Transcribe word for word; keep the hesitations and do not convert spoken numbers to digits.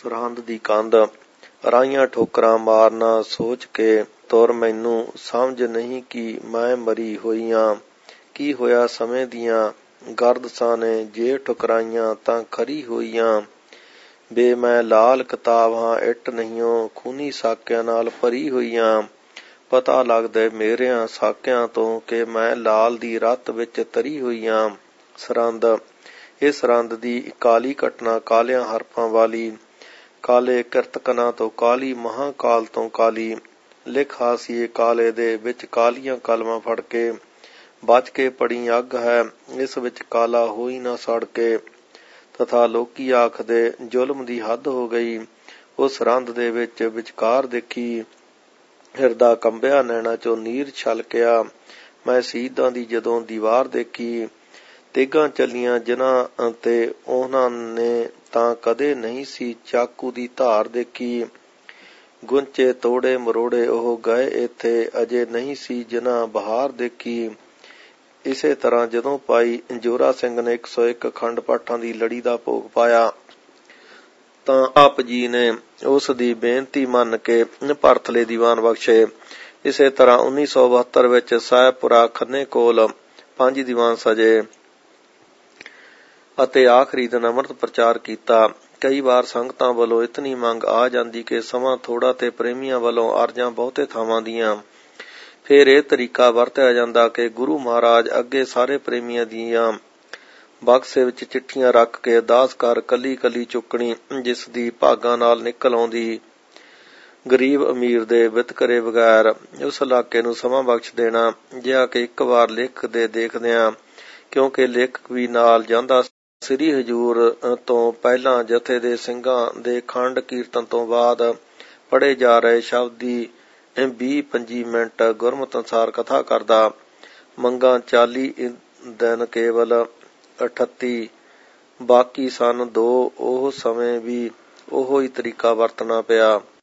ਸਰਹੰਦ ਦੀ ਕੰਧ ਰਾਹੀਆਂ ਠੋਕਰਾਂ ਮਾਰਨਾ ਸੋਚ ਕੇ ਤੁਰ ਮੈਨੂੰ ਸਮਝ ਨਹੀਂ ਕਿ ਮੈਂ ਮਰੀ ਹੋਈਆਂ। ਕੀ ਹੋਇਆ ਸਮੇਂ ਦੀਆਂ ਗਰਦਸਾਂ ਨੇ ਜੇ ਠੁਕਰਾਈਆਂ ਤਾਂ ਖਰੀ ਹੋਈਆਂ। ਬੇ ਮੈਂ ਲਾਲ ਕਿਤਾਬ ਹਾਂ ਇੱਟ ਨਹੀਂਓ ਖੂਨੀ ਸਾਕਿਆਂ ਨਾਲ ਭਰੀ ਹੋਈਆਂ। ਪਤਾ ਲੱਗਦਾ ਮੇਰਿਆਂ ਸਾਕਿਆਂ ਤੋਂ ਕਿ ਮੈਂ ਲਾਲ ਦੀ ਰੱਤ ਵਿੱਚ ਤਰੀ ਹੋਈਆਂ। ਸਰਹੰਦ ਇਹ ਸਰਹੰਦ ਦੀ ਕਾਲੀ ਘਟਨਾ ਕਾਲਿਆਂ ਹਰਫਾਂ ਵਾਲੀ, ਕਾਲੇ ਕਿਰਤਕਨਾਂ ਤੋਂ ਕਾਲੀ, ਮਹਾਂਕਾਲ ਤੋਂ ਕਾਲੀ। ਲਿਖ ਹਾਸੀਏ ਕਾਲੇ ਦੇ ਵਿੱਚ ਕਾਲੀਆਂ ਕਲਮਾਂ ਫੜ ਕੇ, ਬਚ ਕੇ ਪੜੀ ਅੱਗ ਹੈ ਇਸ ਵਿੱਚ ਕਾਲਾ ਹੋਈ ਨਾ ਸੜ ਕੇ। ਤਥਾ ਲੋਕੀ ਆਖਦੇ ਜ਼ੁਲਮ ਦੀ ਹੱਦ ਹੋ ਗਈ। ਉਸ ਸਰਹੰਦ ਦੇ ਵਿੱਚ ਵਿਚਕਾਰ ਦੇਖੀ ਹਿਰਦਾ ਕੰਬਿਆ, ਨੈਣਾ ਚੋਂ ਨੀਰ ਛਲਕਿਆ। ਮੈਂ ਸ਼ਹੀਦਾਂ ਦੀ ਜਦੋਂ ਦੀਵਾਰ ਦੇਖੀ, ਤੇਗਾਂ ਚੱਲੀਆਂ ਜਿਨ੍ਹਾਂ ਤੇ ਉਹਨਾਂ ਨੇ ਤਾਂ ਕਦੇ ਨਹੀਂ ਸੀ ਚਾਕੂ ਦੀ ਧਾਰ ਦੇਖੀ। ਗੁੰਚੇ ਤੋੜੇ ਮਰੋੜੇ ਉਹ ਗਏ ਇੱਥੇ ਅਜੇ ਨਹੀਂ ਸੀ ਜਿਨ੍ਹਾਂ ਬਹਾਰ ਦੇਖੀ। ਇਸੇ ਤਰ੍ਹਾਂ ਜਦੋਂ ਭਾਈ ਜੋਰਾ ਸਿੰਘ ਨੇ ਇੱਕ ਸੌ ਇੱਕ ਅਖੰਡ ਪਾਠਾਂ ਦੀ ਲੜੀ ਦਾ ਭੋਗ ਪਾਇਆ ਤਾਂ ਆਪ ਜੀ ਨੇ ਉਸ ਦੀ ਬੇਨਤੀ ਮੰਨ ਕੇ ਭਰਥਲੇ ਦੀਵਾਨ ਬਖਸ਼ੇ। ਇਸੇ ਤਰ੍ਹਾਂ ਉੱਨੀ ਸੌ ਬਹੱਤਰ ਵਿੱਚ ਸਾਹਿਬਪੁਰਾ ਖੰਨੇ ਕੋਲ ਪੰਜ ਦੀਵਾਨ ਸਜੇ ਅਤੇ ਆਖਰੀ ਦਿਨ ਅੰਮ੍ਰਿਤ ਪ੍ਰਚਾਰ ਕੀਤਾ। ਕਈ ਵਾਰ ਸੰਗਤਾਂ ਵੱਲੋਂ ਇਤਨੀ ਮੰਗ ਆ ਜਾਂਦੀ ਕਿ ਸਮਾਂ ਥੋੜ੍ਹਾ ਤੇ ਪ੍ਰੇਮੀਆਂ ਵੱਲੋਂ ਅਰਜ਼ਾਂ ਬਹੁਤੇ ਥਾਵਾਂ ਦੀਆਂ। ਫਿਰ ਇਹ ਤਰੀਕਾ ਵਰਤਿਆ ਜਾਂਦਾ ਕਿ ਗੁਰੂ ਮਹਾਰਾਜ ਅੱਗੇ ਸਾਰੇ ਪ੍ਰੇਮੀਆਂ ਦੀਆਂ ਬਕਸੇ ਵਿੱਚ ਚਿੱਠੀਆਂ ਰੱਖ ਕੇ ਅਰਦਾਸ ਕਰ ਕੱਲੀ ਕੱਲੀ ਚੁੱਕਣੀ, ਜਿਸ ਦੀ ਭਾਗਾਂ ਨਾਲ ਨਿਕਲ ਆਉਂਦੀ। ਗਰੀਬ ਅਮੀਰ ਦੇ ਵਿਤਕਰੇ ਬਗੈਰ ਉਸ ਇਲਾਕੇ ਨੂੰ ਸਮਾਂ ਬਖਸ਼ ਦੇਣਾ, ਜਿਹਾ ਕਿ ਇੱਕ ਵਾਰ ਲਿਖ ਦੇ ਦੇਖਦਿਆਂ, ਕਿਉਂਕਿ ਲੇਖਕ ਵੀ ਨਾਲ ਜਾਂਦਾ। ਸ੍ਰੀ ਹਜ਼ੂਰ ਤੋਂ ਪਹਿਲਾਂ ਜਥੇ ਦੇ ਸਿੰਘਾਂ ਦੇ ਖੰਡ ਕੀਰਤਨ ਤੋਂ ਬਾਅਦ ਪੜ੍ਹੇ ਜਾ ਰਹੇ ਸ਼ਬਦ ਦੀ ਵੀਹ ਪੰਜੀ ਮਿੰਟ ਗੁਰਮਤਿ ਅਨੁਸਾਰ ਕਥਾ ਕਰਦਾ। ਮੰਗਾਂ ਚਾਲੀ ਦਿਨ ਕੇਵਲ ਅਠੱਤੀ, ਬਾਕੀ ਸਨ ਦੋ। ਉਹ ਸਮੇਂ ਵੀ ਉਹੋ ਹੀ ਤਰੀਕਾ ਵਰਤਣਾ ਪਿਆ।